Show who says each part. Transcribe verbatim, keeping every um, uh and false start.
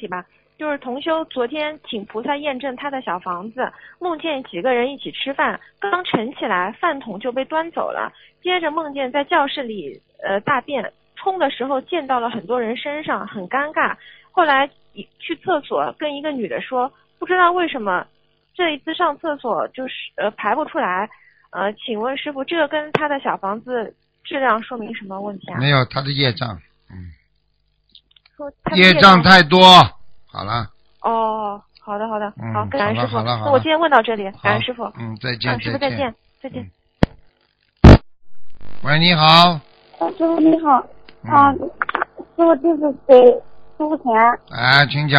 Speaker 1: 题吧。就是同修昨天请菩萨验证他的小房子，梦见几个人一起吃饭，刚盛起来饭桶就被端走了，接着梦见在教室里呃大便，冲的时候溅到了很多人身上，很尴尬。后来去厕所跟一个女的说，不知道为什么这一次上厕所就是呃排不出来，呃请问师傅，这个跟他的小房子质量说明什么问题啊？
Speaker 2: 没有，他的业障，嗯，
Speaker 1: 说他的
Speaker 2: 业障太多。好了。
Speaker 1: 哦，好的好的，
Speaker 2: 嗯、
Speaker 1: 好，感恩师傅。
Speaker 2: 好了好了好了，
Speaker 1: 那我今天问到这里，感恩师傅。
Speaker 2: 嗯，再见、
Speaker 1: 嗯、师傅再见，再见。
Speaker 2: 嗯、喂，你好。
Speaker 3: 师傅你好，
Speaker 2: 嗯、
Speaker 3: 啊，师傅弟子给师傅钱。
Speaker 2: 哎，请讲。